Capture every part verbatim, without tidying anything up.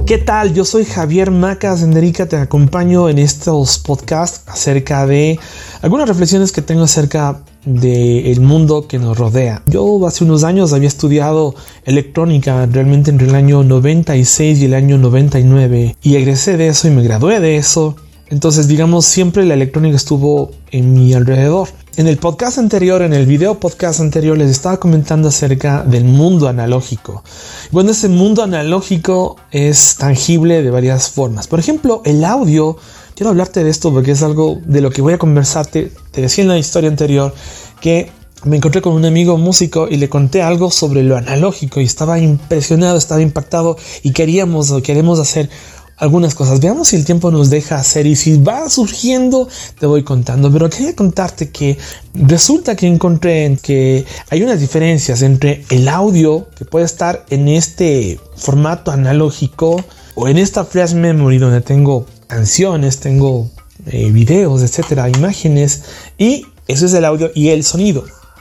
¿Qué tal? Yo soy Javier Maca Senderica, te acompaño en estos podcasts acerca de algunas reflexiones que tengo acerca del mundo que nos rodea. Yo hace unos años había estudiado electrónica, realmente entre el año noventa y seis y el año noventa y nueve, y egresé de eso y me gradué de eso. Entonces, digamos, siempre la electrónica estuvo en mi alrededor. En el podcast anterior, en el video podcast anterior, les estaba comentando acerca del mundo analógico. Bueno, ese mundo analógico es tangible de varias formas. Por ejemplo, el audio. Quiero hablarte de esto porque es algo de lo que voy a conversarte. Te decía en la historia anterior que me encontré con un amigo músico y le conté algo sobre lo analógico y estaba impresionado, estaba impactado y queríamos o queremos hacer algunas cosas. Veamos si el tiempo nos deja hacer y si va surgiendo te voy contando. Pero quería contarte que resulta que encontré que hay unas diferencias entre el audio que puede estar en este formato analógico o en esta flash memory donde tengo canciones, tengo eh, videos, etcétera, imágenes, y eso es el audio, y el sonido.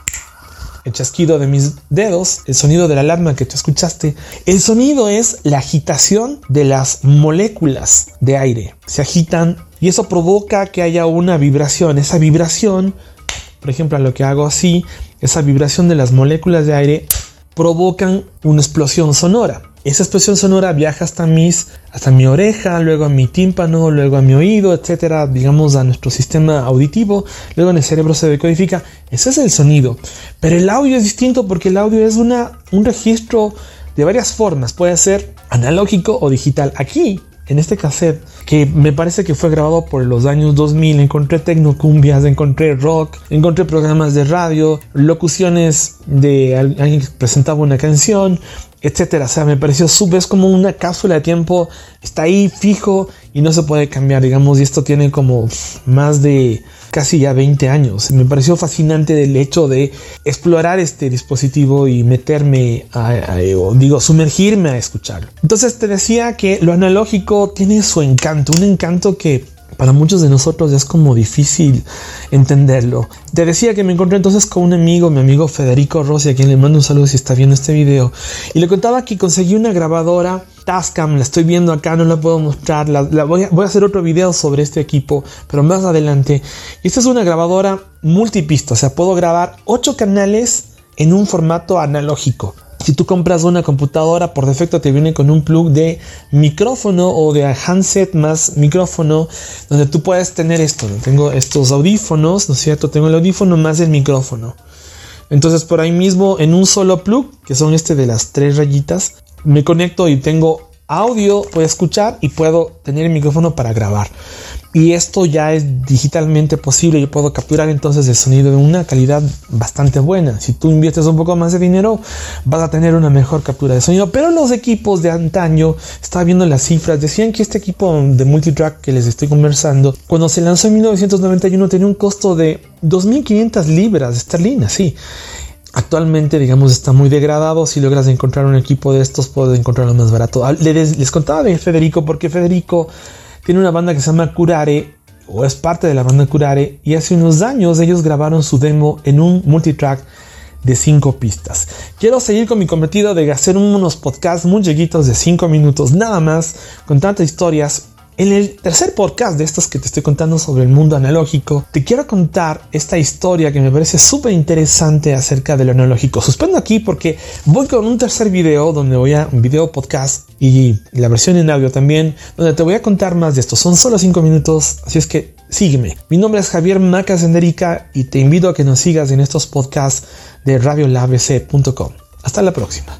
El chasquido de mis dedos, el sonido de la alarma que tú escuchaste. El sonido es la agitación de las moléculas de aire. Se agitan y eso provoca que haya una vibración. Esa vibración, por ejemplo, a lo que hago así, esa vibración de las moléculas de aire provocan una explosión sonora. Esa explosión sonora viaja hasta mis, hasta mi oreja, luego a mi tímpano, luego a mi oído, etcétera, digamos a nuestro sistema auditivo, luego en el cerebro se decodifica. Ese es el sonido. Pero el audio es distinto porque el audio es una, un registro de varias formas. Puede ser analógico o digital. Aquí, en este cassette, que me parece que fue grabado por los años dos mil, encontré tecnocumbias, encontré rock, encontré programas de radio, locuciones de alguien que presentaba una canción, etcétera. O sea, me pareció súper, es como una cápsula de tiempo, está ahí fijo y no se puede cambiar, digamos, y esto tiene como más de casi ya veinte años. Me pareció fascinante el hecho de explorar este dispositivo y meterme a, a, o digo, sumergirme a escucharlo. Entonces te decía que lo analógico tiene su encanto, un encanto que para muchos de nosotros es como difícil entenderlo. Te decía que me encontré entonces con un amigo, mi amigo Federico Rossi, a quien le mando un saludo si está viendo este video, y le contaba que conseguí una grabadora Tascam. La estoy viendo acá, no la puedo mostrar, la, la voy, a, voy a hacer otro video sobre este equipo, pero más adelante. Y esta es una grabadora multipista, o sea, puedo grabar ocho canales en un formato analógico. Si tú compras una computadora, por defecto te viene con un plug de micrófono o de handset más micrófono, donde tú puedes tener esto. Tengo estos audífonos, ¿no es cierto? Tengo el audífono más el micrófono. Entonces por ahí mismo en un solo plug, que son este de las tres rayitas, me conecto y tengo audio, puedo escuchar y puedo tener el micrófono para grabar. Y esto ya es digitalmente posible. Yo puedo capturar entonces el sonido de una calidad bastante buena. Si tú inviertes un poco más de dinero, vas a tener una mejor captura de sonido. Pero los equipos de antaño, estaba viendo las cifras, decían que este equipo de multitrack que les estoy conversando, cuando se lanzó en mil novecientos noventa y uno, tenía un costo de dos mil quinientas libras esterlinas, sí. Actualmente, digamos, está muy degradado. Si logras encontrar un equipo de estos, puedes encontrarlo más barato. Les, les contaba de Federico porque Federico tiene una banda que se llama Curare, o es parte de la banda Curare, y hace unos años ellos grabaron su demo en un multitrack de cinco pistas. Quiero seguir con mi cometido de hacer unos podcasts muy chiquitos de cinco minutos nada más, con tantas historias. En el tercer podcast de estos que te estoy contando sobre el mundo analógico, te quiero contar esta historia que me parece súper interesante acerca de lo analógico. Suspendo aquí porque voy con un tercer video, donde voy a un video podcast y la versión en audio también, donde te voy a contar más de esto. Son solo cinco minutos, así es que sígueme. Mi nombre es Javier Maca Senderica y te invito a que nos sigas en estos podcasts de radio lab b c punto com. Hasta la próxima.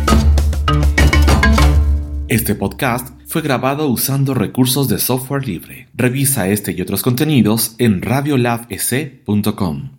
Este podcast fue grabado usando recursos de software libre. Revisa este y otros contenidos en radio lab b c punto com.